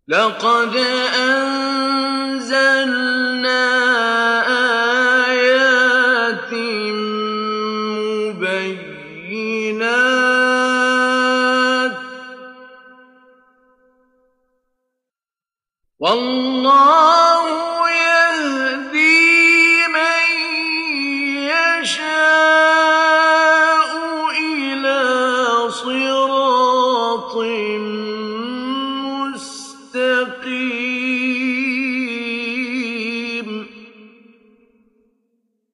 لَقَدْ أَنزَلْنَا آيَاتٍ مُبَيِّنَاتٍ ۚ وَاللَّهُ يَهْدِي مَن يَشَاءُ إِلَىٰ صِرَاطٍ مُّسْتَقِيمٍ.